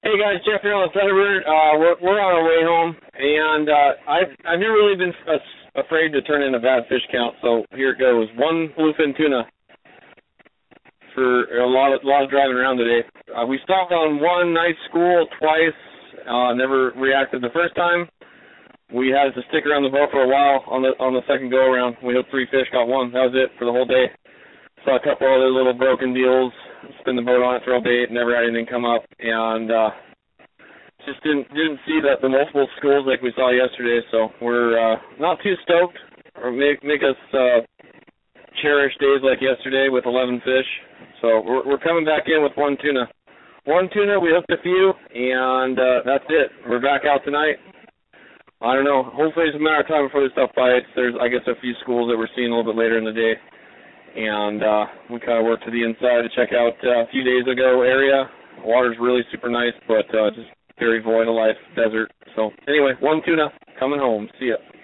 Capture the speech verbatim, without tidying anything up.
Hey guys, Jeff here on the Thunderbird. Uh, we're, we're on our way home, and uh, I've I've never really been uh, afraid to turn in a bad fish count. So here it goes: one bluefin tuna for a lot of a lot of driving around today. Uh, we stopped on one nice school twice. Uh, never reacted the first time. We had to stick around the boat for a while on the on the second go around. We hooked three fish, got one. That was it for the whole day. Saw a couple other little broken deals. Spin the boat on it, throw bait, never had anything come up, and uh, just didn't didn't see that the multiple schools like we saw yesterday. So we're uh, not too stoked, or make make us uh, cherish days like yesterday with eleven fish. So we're we're coming back in with one tuna. One tuna, we hooked a few, and uh, that's it. We're back out tonight. I don't know. Hopefully it's a matter of time before this stuff bites. There's, I guess, a few schools that we're seeing a little bit later in the day. And uh, we kind of worked to the inside to check out uh, a few days ago area. The water's really super nice, but uh, just very void of life, desert. So anyway, one tuna coming home. See ya.